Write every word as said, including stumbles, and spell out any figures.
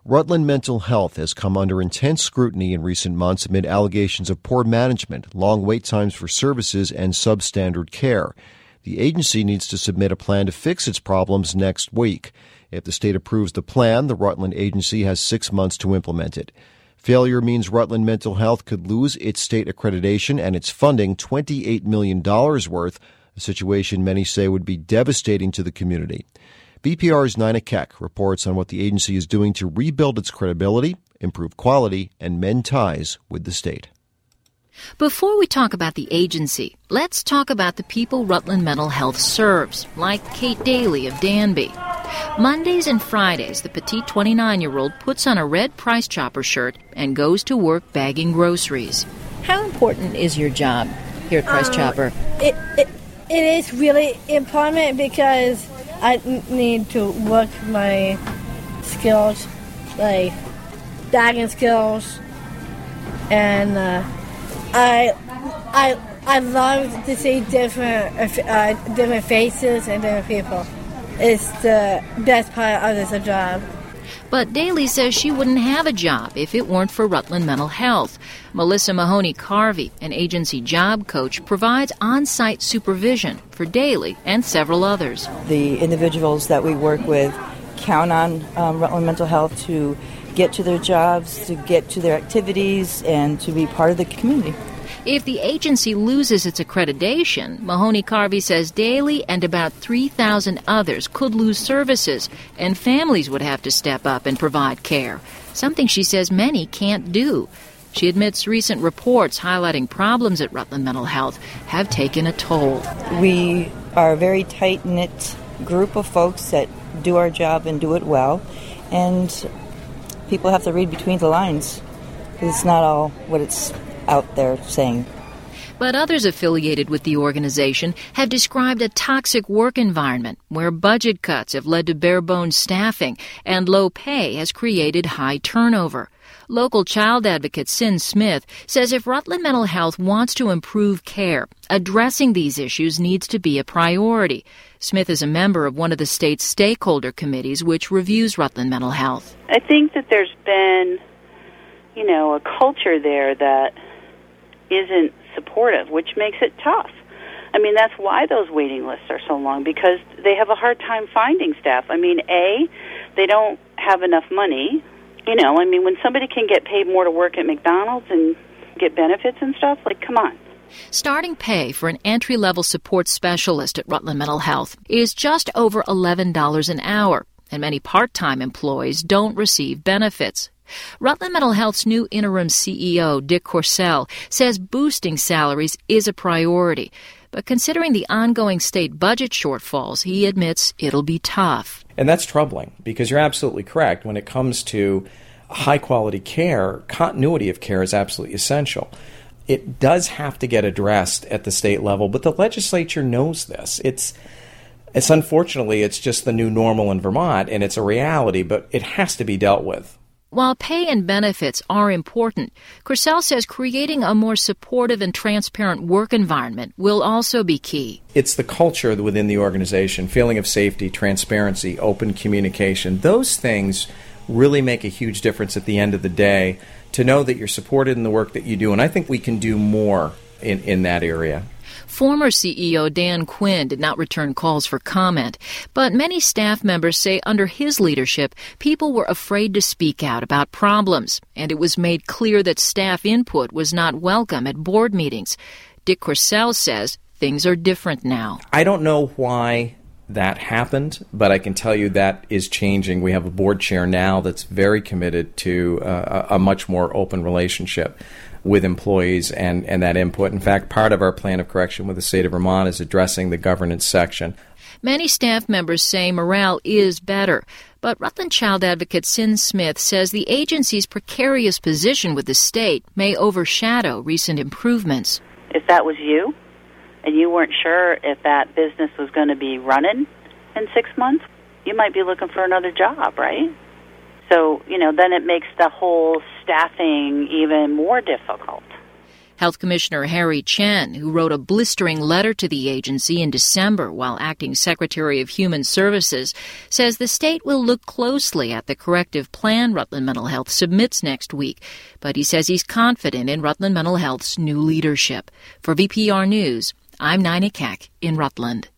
Rutland Mental Health has come under intense scrutiny in recent months amid allegations of poor management, long wait times for services, and substandard care. The agency needs to submit a plan to fix its problems next week. If the state approves the plan, the Rutland agency has six months to implement it. Failure means Rutland Mental Health could lose its state accreditation and its funding, twenty-eight million dollars worth, a situation many say would be devastating to the community. B P R's Nina Keck reports on what the agency is doing to rebuild its credibility, improve quality, and mend ties with the state. Before we talk about the agency, let's talk about the people Rutland Mental Health serves, like Kate Daly of Danby. Mondays and Fridays, the petite twenty-nine-year-old puts on a red Price Chopper shirt and goes to work bagging groceries. How important is your job here at Price um, Chopper? It, it, it is really important because I need to work my skills, like bagging skills, and uh, I, I, I love to see different, uh, different faces and different people. It's the best part of this job. But Daly says she wouldn't have a job if it weren't for Rutland Mental Health. Melissa Mahoney-Carvey, an agency job coach, provides on-site supervision for Daly and several others. The individuals that we work with count on um, Rutland Mental Health to get to their jobs, to get to their activities, and to be part of the community. If the agency loses its accreditation, Mahoney-Carvey says Daly and about three thousand others could lose services, and families would have to step up and provide care, something she says many can't do. She admits recent reports highlighting problems at Rutland Mental Health have taken a toll. We are a very tight-knit group of folks that do our job and do it well, and people have to read between the lines. It's not all what it's out there saying. But others affiliated with the organization have described a toxic work environment where budget cuts have led to bare-bones staffing and low pay has created high turnover. Local child advocate Sin Smith says if Rutland Mental Health wants to improve care, addressing these issues needs to be a priority. Smith is a member of one of the state's stakeholder committees which reviews Rutland Mental Health. I think that there's been, you know, a culture there that isn't supportive, which makes it tough. I mean, that's why those waiting lists are so long, because they have a hard time finding staff. I mean, A, they don't have enough money. You know, I mean, when somebody can get paid more to work at McDonald's and get benefits and stuff, like, come on. Starting pay for an entry-level support specialist at Rutland Mental Health is just over eleven dollars an hour, and many part-time employees don't receive benefits. Rutland Mental Health's new interim C E O, Dick Corsell, says boosting salaries is a priority. But considering the ongoing state budget shortfalls, he admits it'll be tough. And that's troubling, because you're absolutely correct. When it comes to high-quality care, continuity of care is absolutely essential. It does have to get addressed at the state level, but the legislature knows this. It's it's unfortunately, it's just the new normal in Vermont, and it's a reality, but it has to be dealt with. While pay and benefits are important, Corsell says creating a more supportive and transparent work environment will also be key. It's the culture within the organization, feeling of safety, transparency, open communication. Those things really make a huge difference at the end of the day, to know that you're supported in the work that you do. And I think we can do more in, in that area. Former C E O Dan Quinn did not return calls for comment, but many staff members say under his leadership, people were afraid to speak out about problems, and it was made clear that staff input was not welcome at board meetings. Dick Corsell says things are different now. I don't know why that happened, but I can tell you that is changing. We have a board chair now that's very committed to uh, a much more open relationship with employees and, and that input. In fact, part of our plan of correction with the state of Vermont is addressing the governance section. Many staff members say morale is better, but Rutland child advocate Sin Smith says the agency's precarious position with the state may overshadow recent improvements. If that was you, and you weren't sure if that business was going to be running in six months, you might be looking for another job, right? So, you know, then it makes the whole staffing even more difficult. Health Commissioner Harry Chen, who wrote a blistering letter to the agency in December while acting Secretary of Human Services, says the state will look closely at the corrective plan Rutland Mental Health submits next week. But he says he's confident in Rutland Mental Health's new leadership. For V P R News, I'm Nina Keck in Rutland.